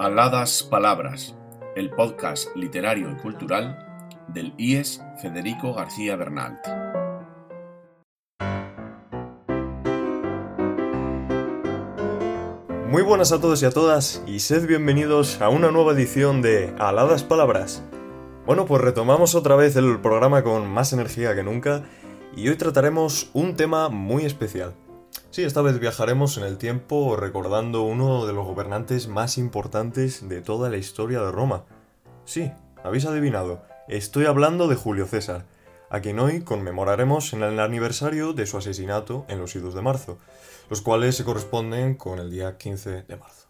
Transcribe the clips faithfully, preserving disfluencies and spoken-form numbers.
Aladas Palabras, el podcast literario y cultural del I E S Federico García Bernalt. Muy buenas a todos y a todas, y sed bienvenidos a una nueva edición de Aladas Palabras. Bueno, pues retomamos otra vez el programa con más energía que nunca, y hoy trataremos un tema muy especial. Sí, esta vez viajaremos en el tiempo recordando uno de los gobernantes más importantes de toda la historia de Roma. Sí, habéis adivinado, estoy hablando de Julio César, a quien hoy conmemoraremos en el aniversario de su asesinato en los idos de marzo, los cuales se corresponden con el día quince de marzo.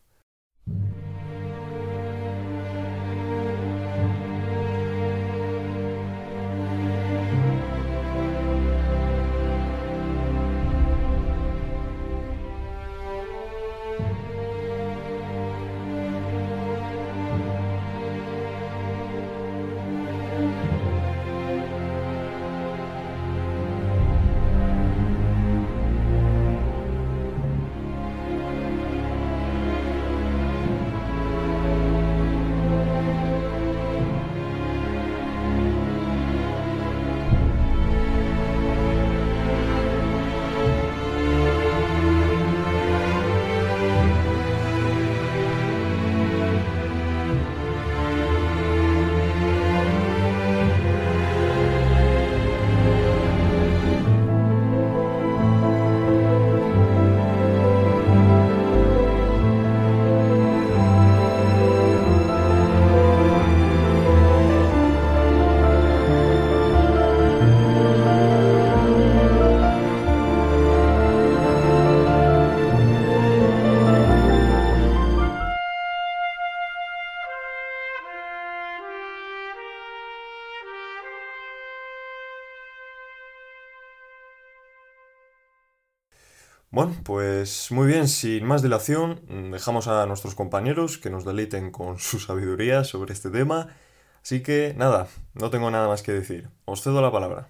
Bueno, pues muy bien, sin más dilación, dejamos a nuestros compañeros que nos deleiten con su sabiduría sobre este tema. Así que nada, no tengo nada más que decir. Os cedo la palabra.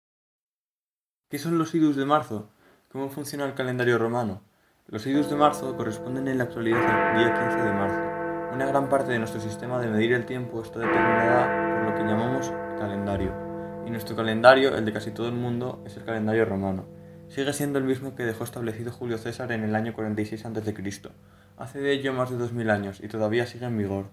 ¿Qué son los idus de marzo? ¿Cómo funciona el calendario romano? Los idus de marzo corresponden en la actualidad al día quince de marzo. Una gran parte de nuestro sistema de medir el tiempo está determinada por lo que llamamos calendario. Y nuestro calendario, el de casi todo el mundo, es el calendario romano. Sigue siendo el mismo que dejó establecido Julio César en el año cuarenta y seis antes de Cristo. Hace de ello más de dos mil años y todavía sigue en vigor.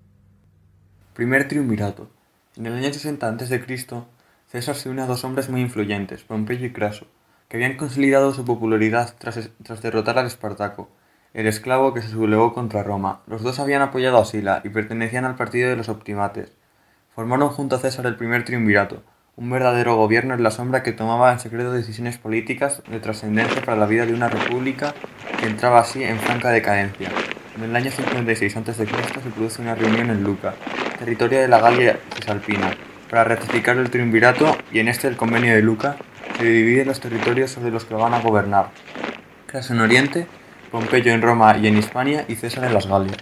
Primer triunvirato. En el año sesenta antes de Cristo, César se une a dos hombres muy influyentes, Pompeyo y Craso, que habían consolidado su popularidad tras, tras derrotar al Espartaco, el esclavo que se sublevó contra Roma. Los dos habían apoyado a Sila y pertenecían al partido de los optimates. Formaron junto a César el primer triunvirato, un verdadero gobierno en la sombra que tomaba en secreto decisiones políticas de trascendencia para la vida de una república que entraba así en franca decadencia. En el año cincuenta y seis antes de Cristo se produce una reunión en Luca, territorio de la Galia Cisalpina, para ratificar el triunvirato, y en este el convenio de Luca se dividen los territorios sobre los que van a gobernar. Craso en Oriente, Pompeyo en Roma y en Hispania y César en las Galias.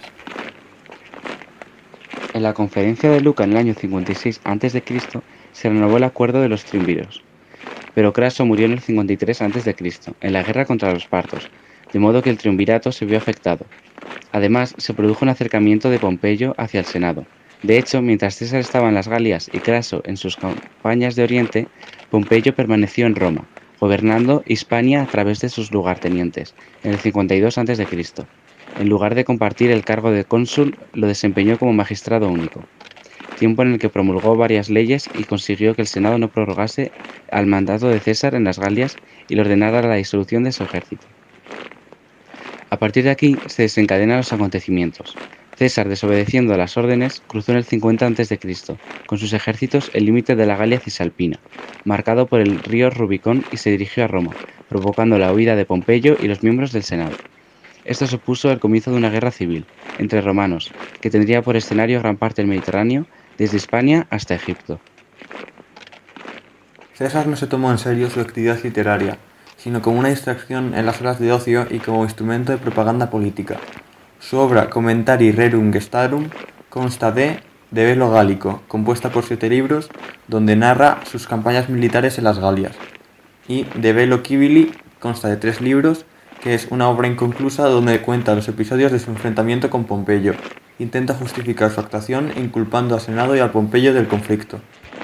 En la conferencia de Luca en el año cincuenta y seis antes de Cristo se renovó el acuerdo de los triunviros, pero Craso murió en el cincuenta y tres antes de Cristo, en la guerra contra los partos, de modo que el triunvirato se vio afectado. Además, se produjo un acercamiento de Pompeyo hacia el Senado. De hecho, mientras César estaba en las Galias y Craso en sus campañas de Oriente, Pompeyo permaneció en Roma, gobernando Hispania a través de sus lugartenientes, en el cincuenta y dos antes de Cristo. En lugar de compartir el cargo de cónsul, lo desempeñó como magistrado único, tiempo en el que promulgó varias leyes y consiguió que el Senado no prorrogase al mandato de César en las Galias y le ordenara la disolución de su ejército. A partir de aquí se desencadenan los acontecimientos. César, desobedeciendo a las órdenes, cruzó en el cincuenta antes de Cristo, con sus ejércitos el límite de la Galia Cisalpina, marcado por el río Rubicón, y se dirigió a Roma, provocando la huida de Pompeyo y los miembros del Senado. Esto supuso el comienzo de una guerra civil entre romanos, que tendría por escenario gran parte del Mediterráneo, desde Hispania hasta Egipto. César no se tomó en serio su actividad literaria, sino como una distracción en las horas de ocio y como instrumento de propaganda política. Su obra Commentarii Rerum Gestarum consta de De Bello Gallico, compuesta por siete libros, donde narra sus campañas militares en las Galias, y De Bello Civili consta de tres libros, que es una obra inconclusa donde cuenta los episodios de su enfrentamiento con Pompeyo. intenta justificar su actuación inculpando al Senado y al Pompeyo del conflicto.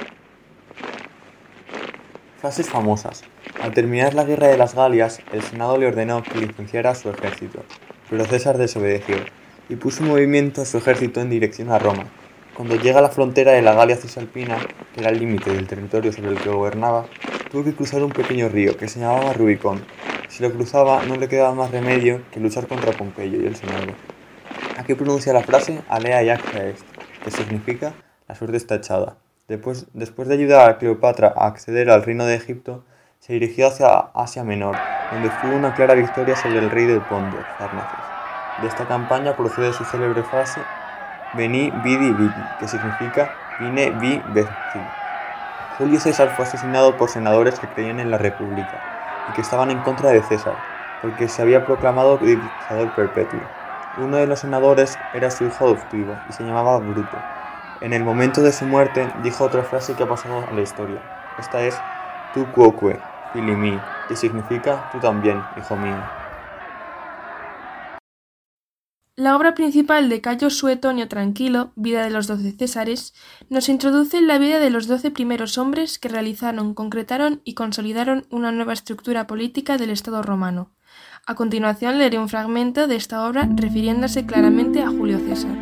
Frases famosas. Al terminar la guerra de las Galias, el Senado le ordenó que licenciara a su ejército, pero César desobedeció y puso en movimiento a su ejército en dirección a Roma. Cuando llega a la frontera de la Galia Cisalpina, que era el límite del territorio sobre el que gobernaba, tuvo que cruzar un pequeño río que se llamaba Rubicón. Si lo cruzaba, no le quedaba más remedio que luchar contra Pompeyo y el Senado. Aquí pronuncia la frase alea iacta est, que significa la suerte está echada. Después, después de ayudar a Cleopatra a acceder al reino de Egipto, se dirigió hacia Asia Menor, donde obtuvo una clara victoria sobre el rey del Ponto, Farnaces. De esta campaña procede su célebre frase Veni, vidi, vidi, que significa vine, vi, veci. Julio César fue asesinado por senadores que creían en la República y que estaban en contra de César, porque se había proclamado dictador perpetuo. Uno de los senadores era su hijo adoptivo y se llamaba Bruto. En el momento de su muerte dijo otra frase que ha pasado a la historia. Esta es tu quoque, fili mi, que significa tú también, hijo mío. La obra principal de Cayo Suetonio Tranquilo, Vida de los doce Césares, nos introduce en la vida de los doce primeros hombres que realizaron, concretaron y consolidaron una nueva estructura política del Estado romano. A continuación leeré un fragmento de esta obra refiriéndose claramente a Julio César.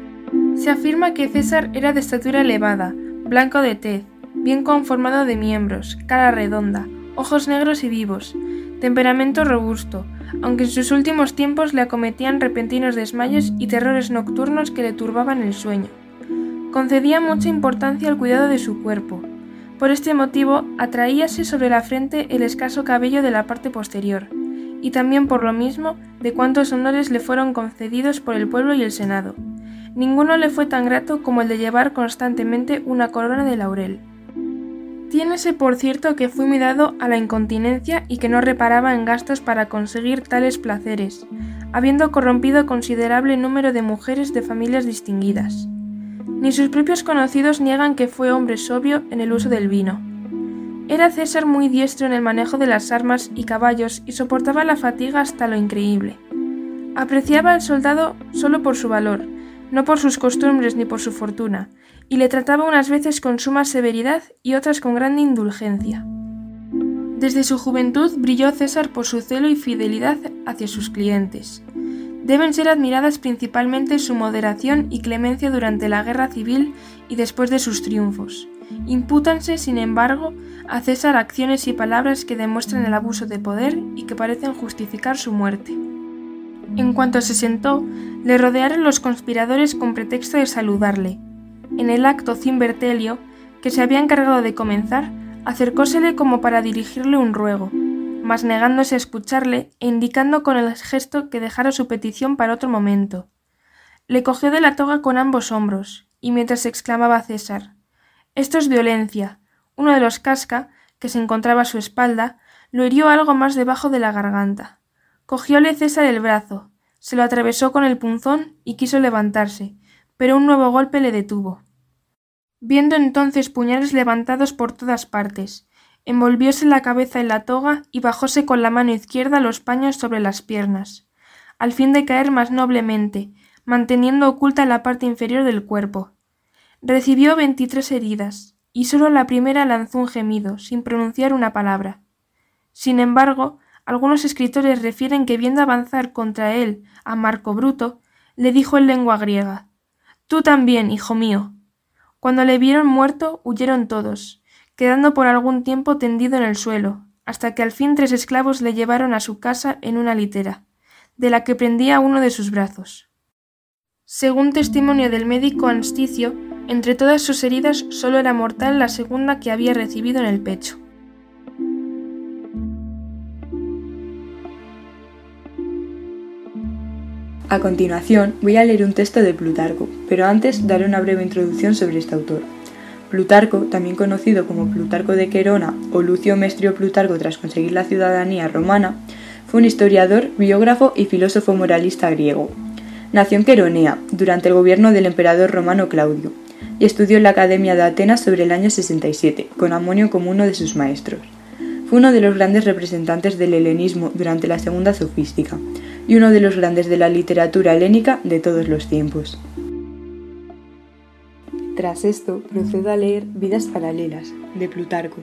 Se afirma que César era de estatura elevada, blanco de tez, bien conformado de miembros, cara redonda, ojos negros y vivos, temperamento robusto, aunque en sus últimos tiempos le acometían repentinos desmayos y terrores nocturnos que le turbaban el sueño. Concedía mucha importancia al cuidado de su cuerpo. Por este motivo, atraíase sobre la frente el escaso cabello de la parte posterior, y también por lo mismo de cuántos honores le fueron concedidos por el pueblo y el Senado. Ninguno le fue tan grato como el de llevar constantemente una corona de laurel. Tiénese por cierto que fue muy dado a la incontinencia y que no reparaba en gastos para conseguir tales placeres, habiendo corrompido considerable número de mujeres de familias distinguidas. Ni sus propios conocidos niegan que fue hombre sobrio en el uso del vino. Era César muy diestro en el manejo de las armas y caballos y soportaba la fatiga hasta lo increíble. Apreciaba al soldado solo por su valor, no por sus costumbres ni por su fortuna, y le trataba unas veces con suma severidad y otras con grande indulgencia. Desde su juventud brilló César por su celo y fidelidad hacia sus clientes. Deben ser admiradas principalmente su moderación y clemencia durante la guerra civil y después de sus triunfos. Impútanse, sin embargo, a César acciones y palabras que demuestran el abuso de poder y que parecen justificar su muerte. En cuanto se sentó, le rodearon los conspiradores con pretexto de saludarle. En el acto Cimbertelio, que se había encargado de comenzar, acercósele como para dirigirle un ruego, mas negándose a escucharle e indicando con el gesto que dejara su petición para otro momento. Le cogió de la toga con ambos hombros, y mientras exclamaba César, «Esto es violencia», uno de los casca, que se encontraba a su espalda, lo hirió algo más debajo de la garganta. Cogióle César el brazo, se lo atravesó con el punzón y quiso levantarse, pero un nuevo golpe le detuvo. Viendo entonces puñales levantados por todas partes, envolvióse la cabeza en la toga y bajóse con la mano izquierda los paños sobre las piernas, al fin de caer más noblemente, manteniendo oculta la parte inferior del cuerpo. Recibió veintitrés heridas, y sólo la primera lanzó un gemido, sin pronunciar una palabra. Sin embargo, algunos escritores refieren que viendo avanzar contra él a Marco Bruto, le dijo en lengua griega, «Tú también, hijo mío». Cuando le vieron muerto, huyeron todos, quedando por algún tiempo tendido en el suelo, hasta que al fin tres esclavos le llevaron a su casa en una litera, de la que pendía uno de sus brazos. Según testimonio del médico Ansticio, entre todas sus heridas solo era mortal la segunda que había recibido en el pecho. A continuación, voy a leer un texto de Plutarco, pero antes daré una breve introducción sobre este autor. Plutarco, también conocido como Plutarco de Querona o Lucio Mestrio Plutarco tras conseguir la ciudadanía romana, fue un historiador, biógrafo y filósofo moralista griego. Nació en Queronea, durante el gobierno del emperador romano Claudio, y estudió en la Academia de Atenas sobre el año sesenta y siete, con Amonio como uno de sus maestros. Fue uno de los grandes representantes del helenismo durante la Segunda Sofística, y uno de los grandes de la literatura helénica de todos los tiempos. Tras esto, procedo a leer Vidas paralelas, de Plutarco.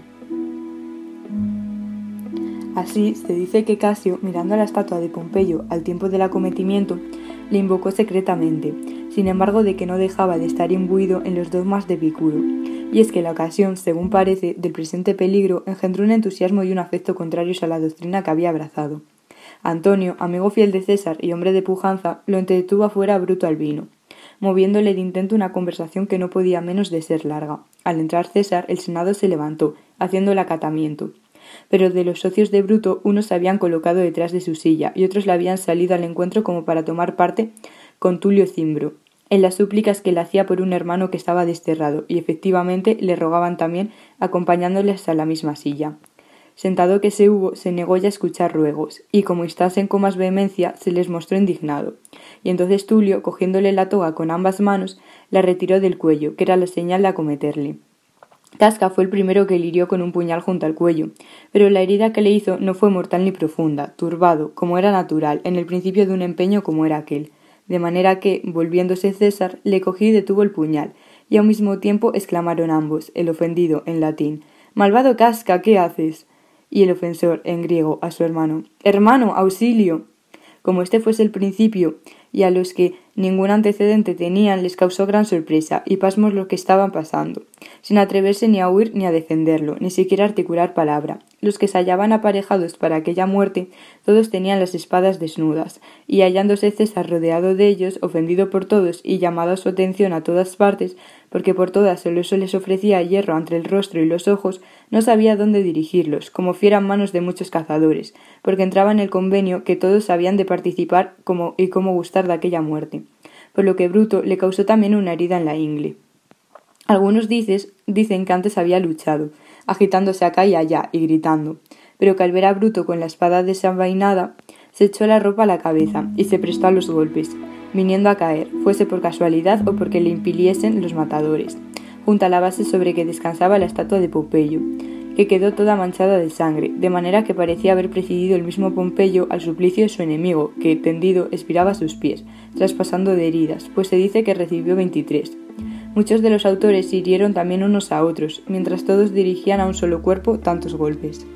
Así, se dice que Casio, mirando a la estatua de Pompeyo al tiempo del acometimiento, le invocó secretamente, sin embargo de que no dejaba de estar imbuido en los dogmas de Epicuro, y es que la ocasión, según parece, del presente peligro engendró un entusiasmo y un afecto contrarios a la doctrina que había abrazado. Antonio, amigo fiel de César y hombre de pujanza, lo entretuvo afuera a Bruto Albino, moviéndole de intento una conversación que no podía menos de ser larga. Al entrar César, el senado se levantó, haciendo el acatamiento. Pero de los socios de Bruto, unos se habían colocado detrás de su silla y otros le habían salido al encuentro como para tomar parte con Tulio Cimbro, en las súplicas que le hacía por un hermano que estaba desterrado, y efectivamente le rogaban también, acompañándoles a la misma silla. Sentado que se hubo, se negó ya a escuchar ruegos, y como instasen con más vehemencia, se les mostró indignado. Y entonces Tulio, cogiéndole la toga con ambas manos, la retiró del cuello, que era la señal de acometerle. Casca fue el primero que le hirió con un puñal junto al cuello, pero la herida que le hizo no fue mortal ni profunda, turbado, como era natural, en el principio de un empeño como era aquel, de manera que, volviéndose César, le cogió y detuvo el puñal, y a un mismo tiempo exclamaron ambos, el ofendido, en latín, «¡Malvado Casca, ¿qué haces?», y el ofensor, en griego, a su hermano, «¡Hermano, auxilio!». Como este fuese el principio, y a los que ningún antecedente tenían les causó gran sorpresa y pasmos lo que estaban pasando, sin atreverse ni a huir ni a defenderlo, ni siquiera articular palabra. Los que se hallaban aparejados para aquella muerte, todos tenían las espadas desnudas, y hallándose César rodeado de ellos, ofendido por todos y llamado a su atención a todas partes, porque por todas solo eso les ofrecía hierro entre el rostro y los ojos, no sabía dónde dirigirlos, como fieran manos de muchos cazadores, porque entraba en el convenio que todos habían de participar como y cómo gustar de aquella muerte, por lo que Bruto le causó también una herida en la ingle. Algunos dices, dicen que antes había luchado, agitándose acá y allá y gritando, pero que al ver a Bruto con la espada desenvainada, se echó la ropa a la cabeza y se prestó a los golpes, viniendo a caer, fuese por casualidad o porque le impidiesen los matadores, junto a la base sobre que descansaba la estatua de Pompeyo, que quedó toda manchada de sangre, de manera que parecía haber presidido el mismo Pompeyo al suplicio de su enemigo, que, tendido, expiraba a sus pies, traspasando de heridas, pues se dice que recibió veintitrés. Muchos de los autores hirieron también unos a otros, mientras todos dirigían a un solo cuerpo tantos golpes.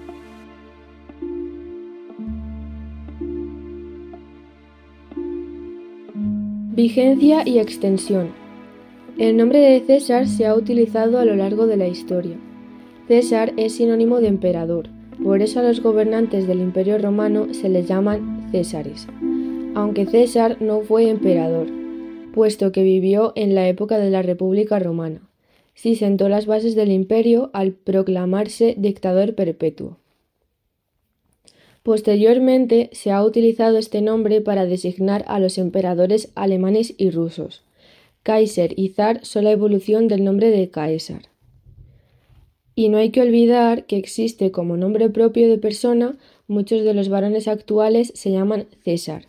Vigencia y extensión. El nombre de César se ha utilizado a lo largo de la historia. César es sinónimo de emperador, por eso a los gobernantes del Imperio Romano se les llaman césares, aunque César no fue emperador, puesto que vivió en la época de la República Romana. Sí sentó las bases del imperio al proclamarse dictador perpetuo. Posteriormente se ha utilizado este nombre para designar a los emperadores alemanes y rusos. Kaiser y zar son la evolución del nombre de Caesar. Y no hay que olvidar que existe como nombre propio de persona, muchos de los varones actuales se llaman César.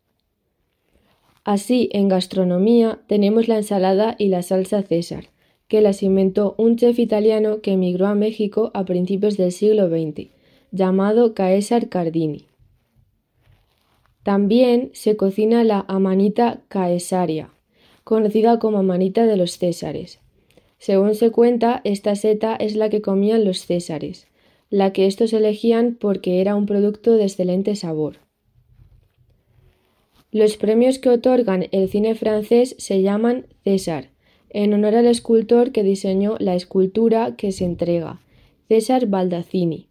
Así, en gastronomía tenemos la ensalada y la salsa César, que las inventó un chef italiano que emigró a México a principios del siglo veinte, llamado Caesar Cardini. También se cocina la amanita caesaria, conocida como amanita de los Césares. Según se cuenta, esta seta es la que comían los césares, la que estos elegían porque era un producto de excelente sabor. Los premios que otorgan el cine francés se llaman César, en honor al escultor que diseñó la escultura que se entrega, César Baldassini.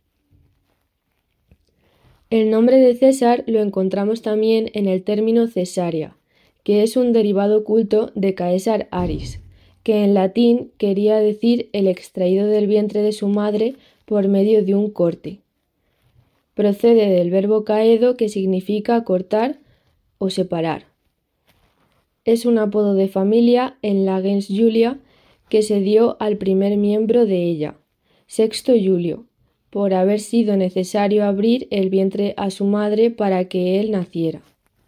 El nombre de César lo encontramos también en el término cesárea, que es un derivado culto de Caesar Aris, que en latín quería decir el extraído del vientre de su madre por medio de un corte. Procede del verbo caedo, que significa cortar o separar. Es un apodo de familia en la gens Julia que se dio al primer miembro de ella, Sexto Julio, por haber sido necesario abrir el vientre a su madre para que él naciera.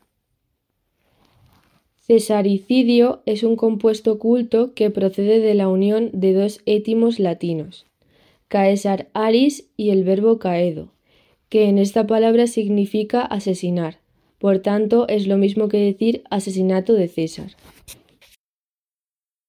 Cesaricidio es un compuesto culto que procede de la unión de dos étimos latinos, Caesar Aris y el verbo caedo, que en esta palabra significa asesinar, por tanto es lo mismo que decir asesinato de César.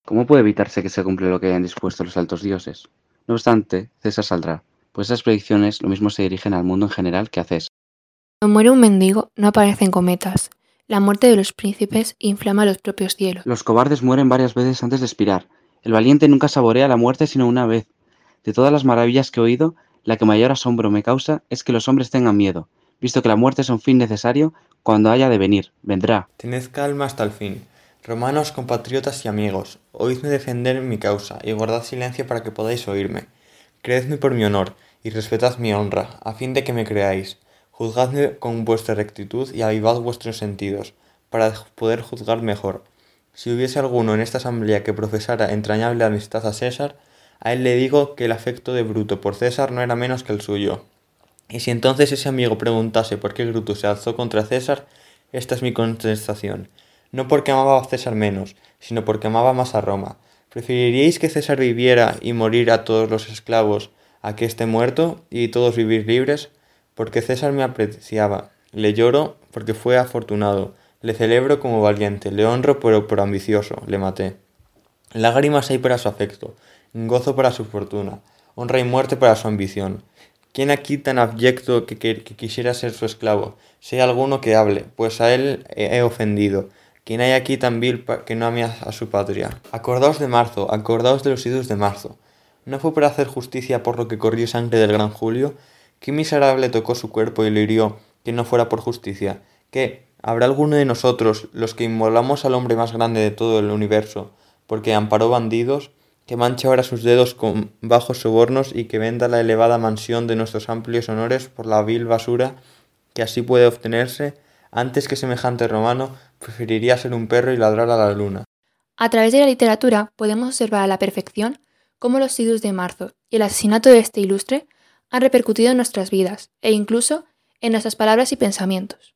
¿Cómo puede evitarse que se cumpla lo que hayan dispuesto los altos dioses? No obstante, César saldrá, pues esas predicciones lo mismo se dirigen al mundo en general que a César. Cuando muere un mendigo, no aparecen cometas. La muerte de los príncipes inflama los propios cielos. Los cobardes mueren varias veces antes de expirar. El valiente nunca saborea la muerte sino una vez. De todas las maravillas que he oído, la que mayor asombro me causa es que los hombres tengan miedo, visto que la muerte es un fin necesario cuando haya de venir, vendrá. Tened calma hasta el fin. Romanos, compatriotas y amigos, oídme defender mi causa, y guardad silencio para que podáis oírme. Creedme por mi honor, y respetad mi honra, a fin de que me creáis. Juzgadme con vuestra rectitud y avivad vuestros sentidos, para poder juzgar mejor. Si hubiese alguno en esta asamblea que profesara entrañable amistad a César, a él le digo que el afecto de Bruto por César no era menos que el suyo. Y si entonces ese amigo preguntase por qué Bruto se alzó contra César, esta es mi contestación. No porque amaba a César menos, sino porque amaba más a Roma. ¿Preferiríais que César viviera y morir a todos los esclavos a que esté muerto y todos vivir libres? Porque César me apreciaba. Le lloro porque fue afortunado. Le celebro como valiente. Le honro pero por ambicioso. Le maté. Lágrimas hay para su afecto, gozo para su fortuna, honra y muerte para su ambición. ¿Quién aquí tan abyecto que, que, que quisiera ser su esclavo? Si hay alguno que hable, pues a él he, he ofendido. ¿Quién hay aquí tan vil que no ame a, a su patria? Acordaos de marzo, acordaos de los idus de marzo. ¿No fue para hacer justicia por lo que corrió sangre del gran Julio? ¿Qué miserable tocó su cuerpo y lo hirió, que no fuera por justicia? ¿Qué? ¿Habrá alguno de nosotros, los que inmolamos al hombre más grande de todo el universo, porque amparó bandidos, que manche ahora sus dedos con bajos sobornos y que venda la elevada mansión de nuestros amplios honores por la vil basura que así puede obtenerse? Antes que semejante romano, preferiría ser un perro y ladrar a la luna. A través de la literatura podemos observar a la perfección cómo los idus de marzo y el asesinato de este ilustre han repercutido en nuestras vidas e incluso en nuestras palabras y pensamientos.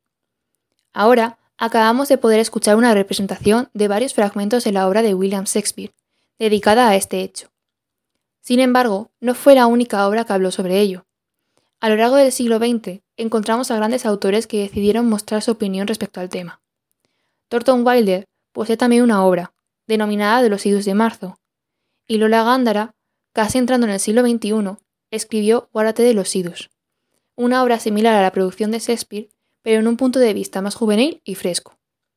Ahora acabamos de poder escuchar una representación de varios fragmentos de la obra de William Shakespeare, dedicada a este hecho. Sin embargo, no fue la única obra que habló sobre ello. A lo largo del siglo veinte encontramos a grandes autores que decidieron mostrar su opinión respecto al tema. Thornton Wilder posee también una obra, denominada De los idus de marzo, y Lola Gándara, casi entrando en el siglo veintiuno, escribió Guárdate de los idus, una obra similar a la producción de Shakespeare, pero en un punto de vista más juvenil y fresco.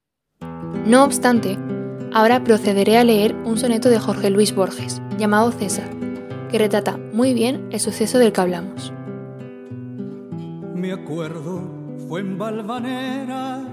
No obstante, ahora procederé a leer un soneto de Jorge Luis Borges, llamado César, que retrata muy bien el suceso del que hablamos. Me acuerdo, fue en Valvanera.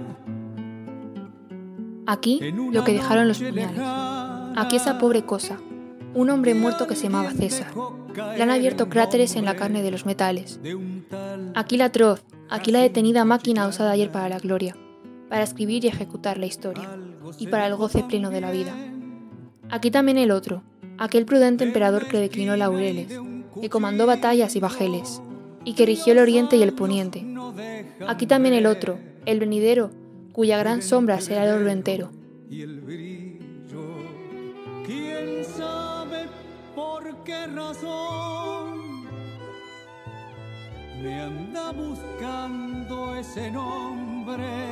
Aquí lo que dejaron los puñales. Aquí esa pobre cosa, un hombre muerto que se llamaba César. Le han abierto cráteres en la carne de los metales. Aquí la atroz, aquí la detenida máquina usada ayer para la gloria, para escribir y ejecutar la historia, y para el goce pleno de la vida. Aquí también el otro, aquel prudente emperador que declinó laureles, que comandó batallas y bajeles, y que rigió el oriente y el poniente. Aquí también el otro, el venidero, cuya gran sombra será el orbe entero. ¿Quién sabe por qué razón me anda buscando ese nombre?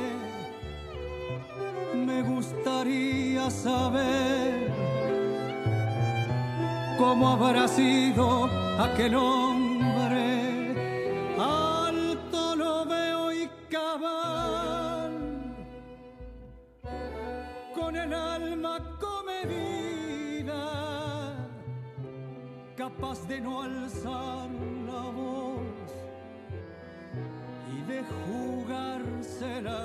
Me gustaría saber cómo habrá sido aquel hombre. Alto lo veo y cabal, con el alma comedida, capaz de no alzar la voz y de jugarse la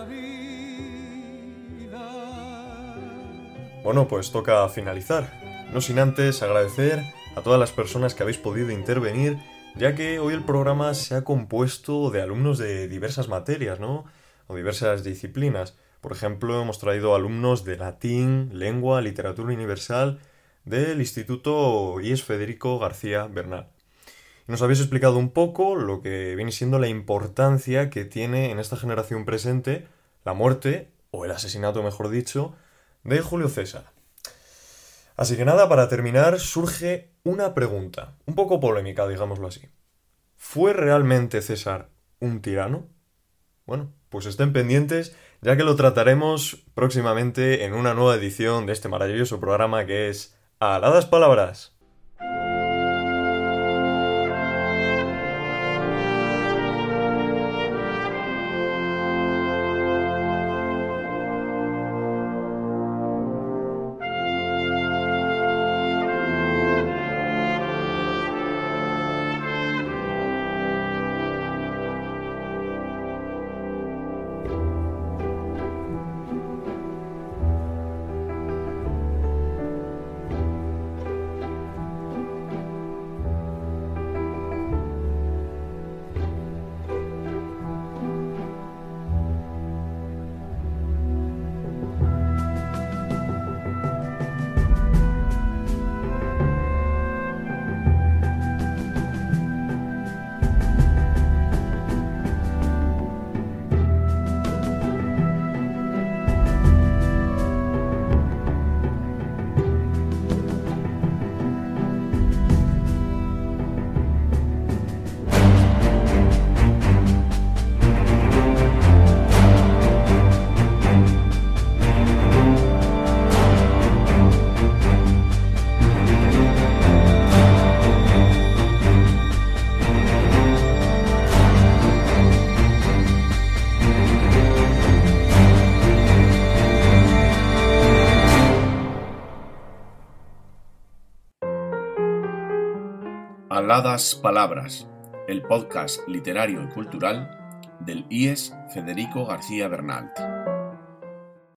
vida. Bueno, pues toca finalizar. No sin antes agradecer a todas las personas que habéis podido intervenir, ya que hoy el programa se ha compuesto de alumnos de diversas materias, ¿no? O diversas disciplinas. Por ejemplo, hemos traído alumnos de latín, lengua, literatura universal del Instituto I E S Federico García Bernal. Y nos habéis explicado un poco lo que viene siendo la importancia que tiene en esta generación presente la muerte, o el asesinato mejor dicho, de Julio César. Así que nada, para terminar surge una pregunta, un poco polémica, digámoslo así. ¿Fue realmente César un tirano? Bueno, pues estén pendientes, ya que lo trataremos próximamente en una nueva edición de este maravilloso programa que es ¡Aladas palabras! Aladas palabras, el podcast literario y cultural del I E S Federico García Bernalt.